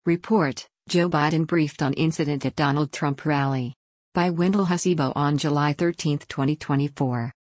Report: Joe Biden briefed on incident at Donald Trump rally. By Wendell Hasibo on July 13, 2024.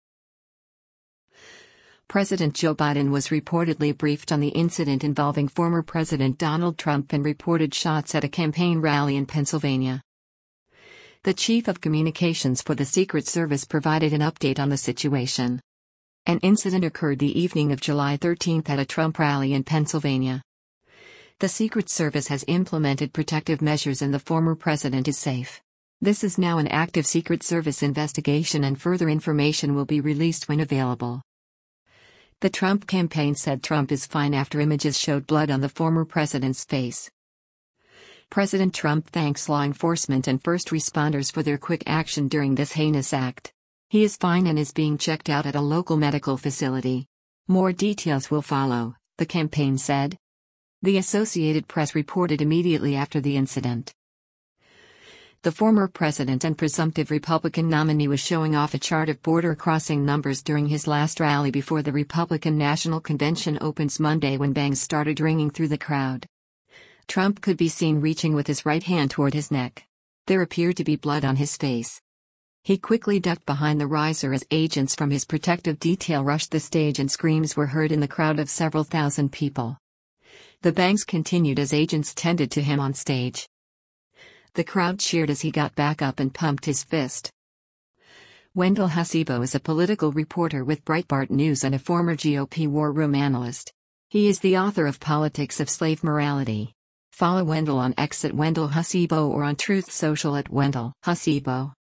President Joe Biden was reportedly briefed on the incident involving former President Donald Trump and reported shots at a campaign rally in Pennsylvania. The chief of communications for the Secret Service provided an update on the situation. An incident occurred the evening of July 13 at a Trump rally in Pennsylvania. The Secret Service has implemented protective measures and the former president is safe. This is now an active Secret Service investigation and further information will be released when available. The Trump campaign said Trump is fine after images showed blood on the former president's face. President Trump thanks law enforcement and first responders for their quick action during this heinous act. He is fine and is being checked out at a local medical facility. More details will follow, the campaign said. The Associated Press reported immediately after the incident. The former president and presumptive Republican nominee was showing off a chart of border crossing numbers during his last rally before the Republican National Convention opens Monday when bangs started ringing through the crowd. Trump could be seen reaching with his right hand toward his neck. There appeared to be blood on his face. He quickly ducked behind the riser as agents from his protective detail rushed the stage and screams were heard in the crowd of several thousand people. The bangs continued as agents tended to him on stage. The crowd cheered as he got back up and pumped his fist. Wendell Hasibo is a political reporter with Breitbart News and a former GOP war room analyst. He is the author of Politics of Slave Morality. Follow Wendell on X at Wendell Hasibo or on Truth Social at Wendell Hasibo.